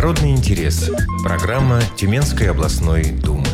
Народный интерес. Программа Тюменской областной думы.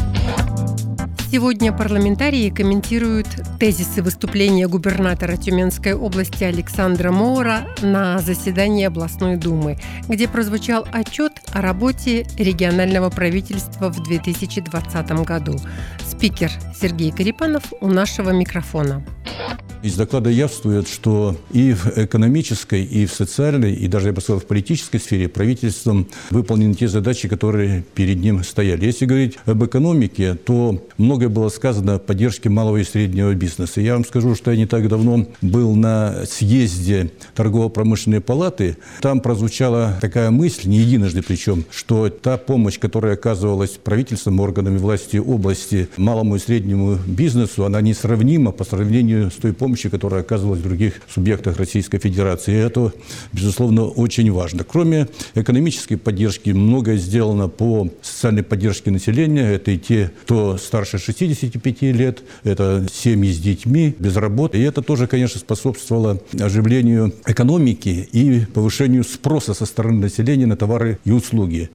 Сегодня парламентарии комментируют тезисы выступления губернатора Тюменской области Александра Моура на заседании областной думы, где прозвучал отчет о работе регионального правительства в 2020 году. Спикер Сергей Корепанов у нашего микрофона. Из доклада явствует, что и в экономической, и в социальной, и даже, я бы сказал, в политической сфере правительством выполнены те задачи, которые перед ним стояли. Если говорить об экономике, то многое было сказано о поддержке малого и среднего бизнеса. Я вам скажу, что я не так давно был на съезде торгово-промышленной палаты. Там прозвучала такая мысль, не единожды причем, что та помощь, которая оказывалась правительством, органами власти области малому и среднему бизнесу, она несравнима по сравнению с той помощью, которая оказывалась в других субъектах Российской Федерации. И это, безусловно, очень важно. Кроме экономической поддержки, многое сделано по социальной поддержке населения. Это и те, кто старше 65 лет, это семьи с детьми, без работы. И это тоже, конечно, способствовало оживлению экономики и повышению спроса со стороны населения на товары и услуги.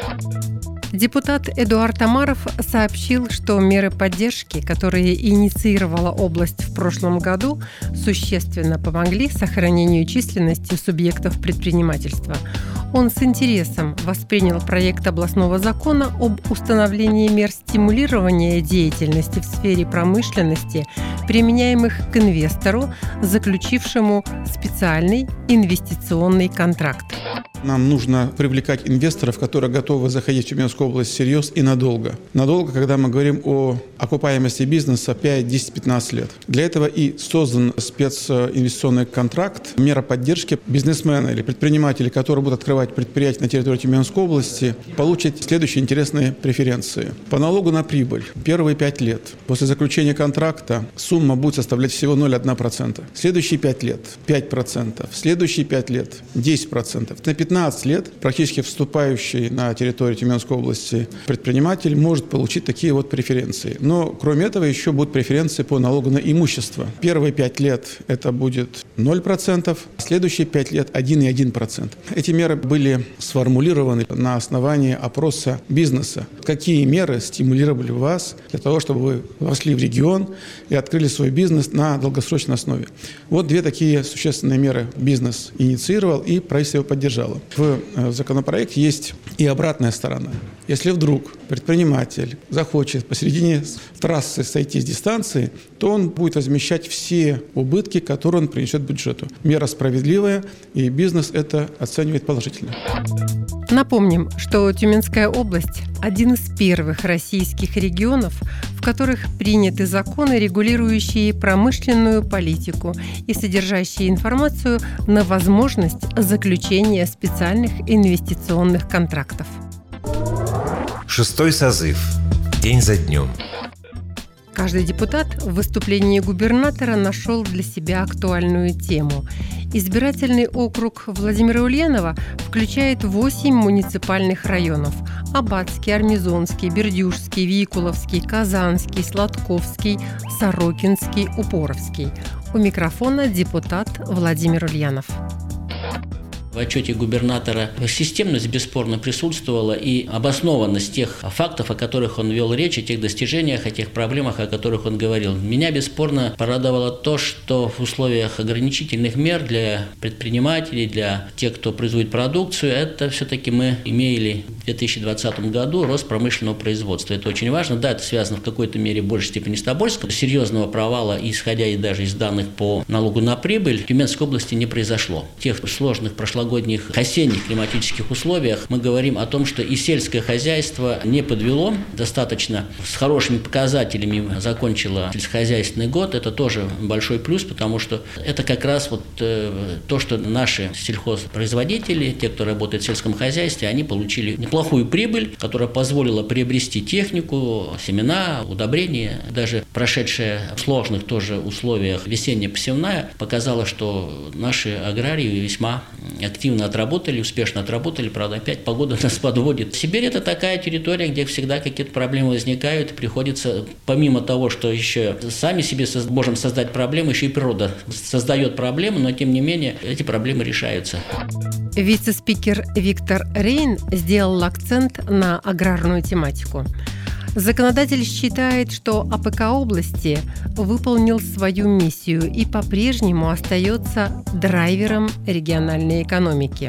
Депутат Эдуард Амаров сообщил, что меры поддержки, которые инициировала область в прошлом году, существенно помогли сохранению численности субъектов предпринимательства. Он с интересом воспринял проект областного закона об установлении мер стимулирования деятельности в сфере промышленности, применяемых к инвестору, заключившему специальный инвестиционный контракт. Нам нужно привлекать инвесторов, которые готовы заходить в Тюменскую область всерьез и надолго. Надолго, когда мы говорим о окупаемости бизнеса 5, 10, 15 лет. Для этого и создан специнвестиционный контракт, мера поддержки. Бизнесмены или предприниматели, которые будут открывать предприятия на территории Тюменской области, получат следующие интересные преференции. По налогу на прибыль первые 5 лет. После заключения контракта сумма будет составлять всего 0,1%. Следующие 5 лет 5%. Следующие 5 лет 10%. На 15 лет практически вступающий на территорию Тюменской области предприниматель может получить такие вот преференции. Но кроме этого еще будут преференции по налогу на имущество. Первые 5 лет это будет 0%, следующие 5 лет 1,1%. Эти меры были сформулированы на основании опроса бизнеса. Какие меры стимулировали вас для того, чтобы вы вошли в регион и открыли свой бизнес на долгосрочной основе? Вот две такие существенные меры бизнес инициировал и правительство его поддержало. В законопроекте есть и обратная сторона. Если вдруг предприниматель захочет посередине трассы сойти с дистанции, то он будет возмещать все убытки, которые он принесет бюджету. Мера справедливая, и бизнес это оценивает положительно. Напомним, что Тюменская область – один из первых российских регионов, в которых приняты законы, регулирующие промышленную политику и содержащие информацию на возможность заключения специальных инвестиционных контрактов. 6-й созыв. День за днем. Каждый депутат в выступлении губернатора нашел для себя актуальную тему. Избирательный округ Владимира Ульянова включает 8 муниципальных районов – Аббатский, Армизонский, Бердюжский, Викуловский, Казанский, Сладковский, Сорокинский, Упоровский. У микрофона депутат Владимир Ульянов. В отчете губернатора системность бесспорно присутствовала и обоснованность тех фактов, о которых он вел речь, о тех достижениях, о тех проблемах, о которых он говорил. Меня бесспорно порадовало то, что в условиях ограничительных мер для предпринимателей, для тех, кто производит продукцию, это все-таки мы имели в 2020 году рост промышленного производства. Это очень важно. Да, это связано в какой-то мере в большей степени с Тобольском. Серьезного провала, исходя и даже из данных по налогу на прибыль, в Тюменской области не произошло. В тех сложных прошлогодних осенних климатических условиях мы говорим о том, что и сельское хозяйство не подвело, достаточно с хорошими показателями закончило сельскохозяйственный год. Это тоже большой плюс, потому что это как раз вот то, что наши сельхозпроизводители, те, кто работает в сельском хозяйстве, они получили неплохую прибыль, которая позволила приобрести технику, семена, удобрения. Даже прошедшая в сложных тоже условиях весенняя посевная показала, что наши аграрии весьма активно отработали, успешно отработали, правда, опять погода нас подводит. Сибирь – это такая территория, где всегда какие-то проблемы возникают, и приходится, помимо того, что еще сами себе можем создать проблемы, еще и природа создает проблемы, но тем не менее эти проблемы решаются. Вице-спикер Виктор Рейн сделал акцент на аграрную тематику. Законодатель считает, что АПК области выполнил свою миссию и по-прежнему остается драйвером региональной экономики.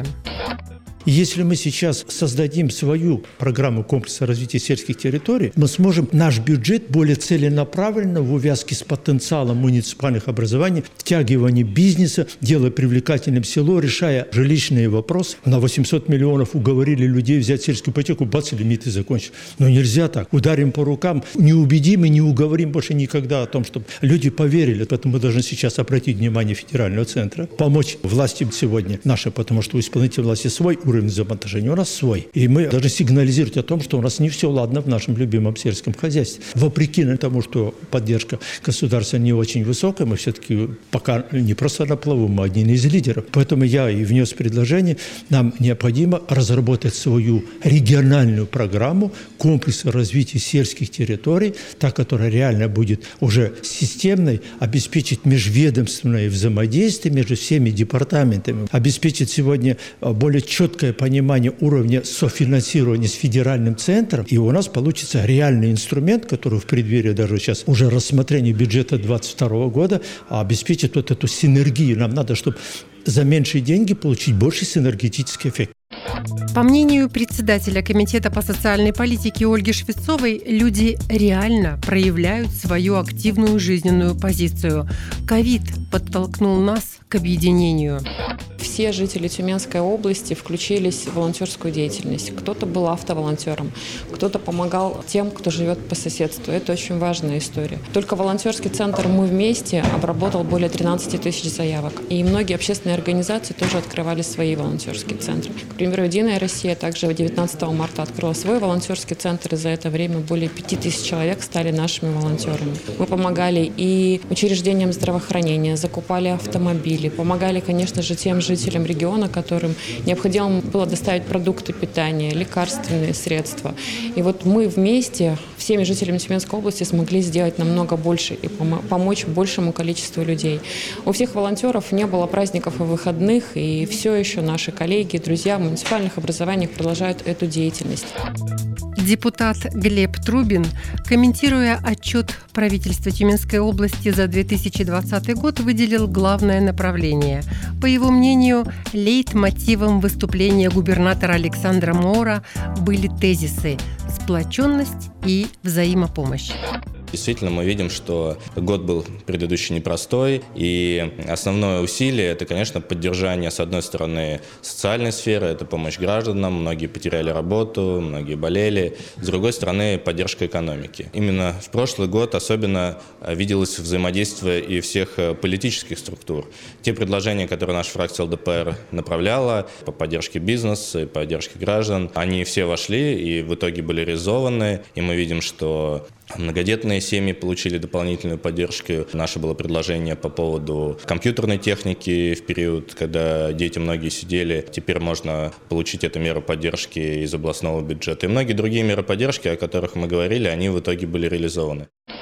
Если мы сейчас создадим свою программу комплекса развития сельских территорий, мы сможем наш бюджет более целенаправленно в увязке с потенциалом муниципальных образований, втягивание бизнеса, делая привлекательным село, решая жилищные вопросы. На 800 миллионов уговорили людей взять сельскую ипотеку, бац, лимиты закончились. Но нельзя так. Ударим по рукам, не убедим и не уговорим больше никогда о том, чтобы люди поверили. Поэтому мы должны сейчас обратить внимание федерального центра, помочь власти сегодня нашей, потому что у исполнительной власти свой уровень взаимоотношений, у нас свой. И мы должны сигнализировать о том, что у нас не все ладно в нашем любимом сельском хозяйстве. Вопреки тому, что поддержка государства не очень высокая, мы все-таки пока не просто на плаву, мы один из лидеров. Поэтому я и внес предложение, нам необходимо разработать свою региональную программу комплекса развития сельских территорий, та, которая реально будет уже системной, обеспечить межведомственное взаимодействие между всеми департаментами, обеспечить сегодня более четкое понимание уровня софинансирования с федеральным центром, и у нас получится реальный инструмент, который в преддверии даже сейчас уже рассмотрения бюджета 2022 года обеспечит вот эту синергию. Нам надо, чтобы за меньшие деньги получить больший синергетический эффект. По мнению председателя Комитета по социальной политике Ольги Швецовой, люди реально проявляют свою активную жизненную позицию. ковид подтолкнул нас к объединению. Все жители Тюменской области включились в волонтерскую деятельность. Кто-то был автоволонтером, кто-то помогал тем, кто живет по соседству. Это очень важная история. Только волонтерский центр «Мы вместе» обработал более 13 тысяч заявок. И многие общественные организации тоже открывали свои волонтерские центры. К примеру, «Единая Россия» также 19 марта открыла свой волонтерский центр, и за это время более 5000 человек стали нашими волонтерами. Мы помогали и учреждениям здравоохранения, закупали автомобили, помогали, конечно же, тем жителям региона, которым необходимо было доставить продукты питания, лекарственные средства. И вот мы вместе, всеми жителями Тюменской области, смогли сделать намного больше и помочь большему количеству людей. У всех волонтеров не было праздников и выходных, и все еще наши коллеги, друзья в муниципальных образованиях продолжают эту деятельность. Депутат Глеб Трубин, комментируя отчет правительства Тюменской области за 2020 год, выделил главное направление. По его мнению, лейтмотивом выступления губернатора Александра Моора были тезисы «сплоченность» и «взаимопомощь». Действительно, мы видим, что год был предыдущий непростой, и основное усилие – это, конечно, поддержание, с одной стороны, социальной сферы, это помощь гражданам, многие потеряли работу, многие болели, с другой стороны, поддержка экономики. Именно в прошлый год особенно виделось взаимодействие и всех политических структур. Те предложения, которые наша фракция ЛДПР направляла по поддержке бизнеса и поддержке граждан, они все вошли и в итоге были реализованы, и мы видим, что многодетные семьи получили дополнительную поддержку. Наше было предложение по поводу компьютерной техники в период, когда дети многие сидели. Теперь можно получить эту меру поддержки из областного бюджета. И многие другие меры поддержки, о которых мы говорили, они в итоге были реализованы.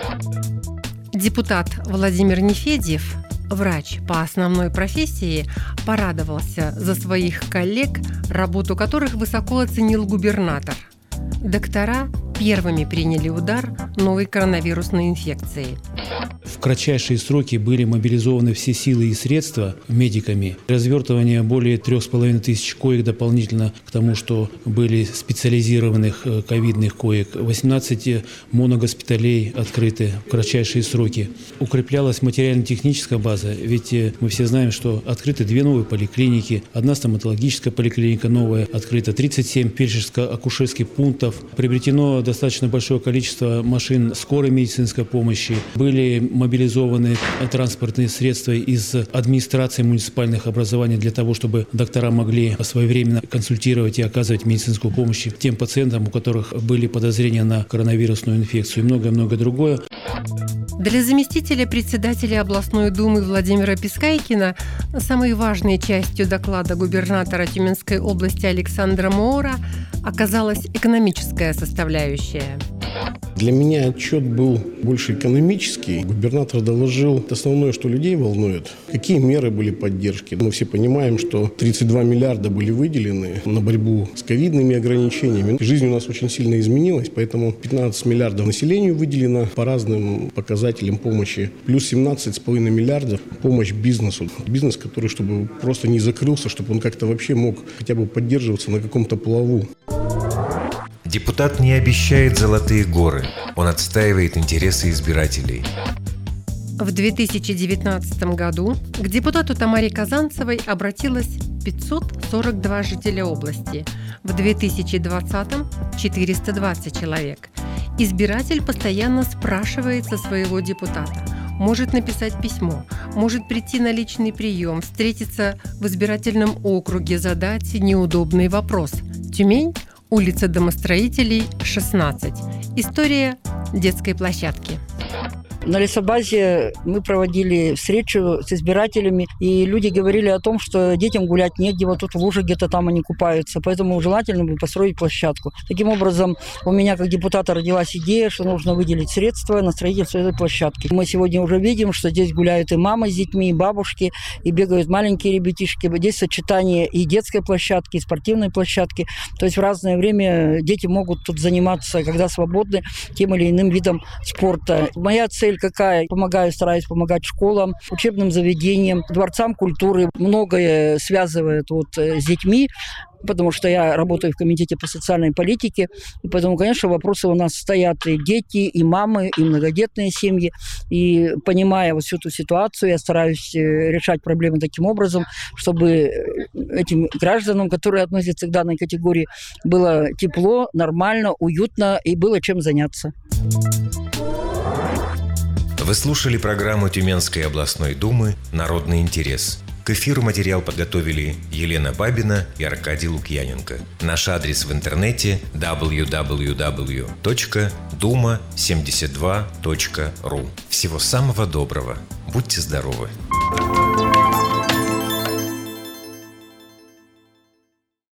Депутат Владимир Нефедьев, врач по основной профессии, порадовался за своих коллег, работу которых высоко оценил губернатор. Доктора первыми приняли удар новой коронавирусной инфекции. В кратчайшие сроки были мобилизованы все силы и средства медиками. Развертывание более 3500 коек дополнительно к тому, что были специализированных ковидных коек. 18 моногоспиталей открыты в кратчайшие сроки. Укреплялась материально-техническая база, ведь мы все знаем, что открыты 2 новые поликлиники, 1 стоматологическая поликлиника новая открыта, 37 фельдшерско-акушерских пунктов, приобретено достаточно большое количество машин скорой медицинской помощи, были мобилизованы транспортные средства из администрации муниципальных образований для того, чтобы доктора могли своевременно консультировать и оказывать медицинскую помощь тем пациентам, у которых были подозрения на коронавирусную инфекцию, и многое-многое другое. Для заместителя председателя областной думы Владимира Пискайкина самой важной частью доклада губернатора Тюменской области Александра Моора оказалась экономическая составляющая. Для меня отчет был больше экономический. Губернатор доложил основное, что людей волнует. Какие меры были поддержки. Мы все понимаем, что 32 миллиарда были выделены на борьбу с ковидными ограничениями. Жизнь у нас очень сильно изменилась, поэтому 15 миллиардов населению выделено по разным показателям помощи. Плюс 17,5 миллиардов помощь бизнесу. Бизнес, который, чтобы просто не закрылся, чтобы он как-то вообще мог хотя бы поддерживаться на каком-то плаву. Депутат не обещает золотые горы. Он отстаивает интересы избирателей. В 2019 году к депутату Тамаре Казанцевой обратилось 542 жителя области. В 2020 – 420 человек. Избиратель постоянно спрашивает со своего депутата. Может написать письмо, может прийти на личный прием, встретиться в избирательном округе, задать неудобный вопрос. Тюмень, улица Домостроителей, 16. История детской площадки. На лесобазе мы проводили встречу с избирателями, и люди говорили о том, что детям гулять негде, вот тут в луже где-то там они купаются, поэтому желательно бы построить площадку. Таким образом, у меня как депутата родилась идея, что нужно выделить средства на строительство этой площадки. Мы сегодня уже видим, что здесь гуляют и мамы с детьми, и бабушки, и бегают маленькие ребятишки. Здесь сочетание и детской площадки, и спортивной площадки. То есть в разное время дети могут тут заниматься, когда свободны, тем или иным видом спорта. Моя цель какая? Стараюсь помогать школам, учебным заведениям, дворцам культуры. Многое связывает с детьми, потому что я работаю в комитете по социальной политике. И поэтому, конечно, вопросы у нас стоят и дети, и мамы, и многодетные семьи. И понимая всю эту ситуацию, я стараюсь решать проблемы таким образом, чтобы этим гражданам, которые относятся к данной категории, было тепло, нормально, уютно и было чем заняться. Вы слушали программу Тюменской областной думы «Народный интерес». К эфиру материал подготовили Елена Бабина и Аркадий Лукьяненко. Наш адрес в интернете www.duma72.ru. Всего самого доброго. Будьте здоровы!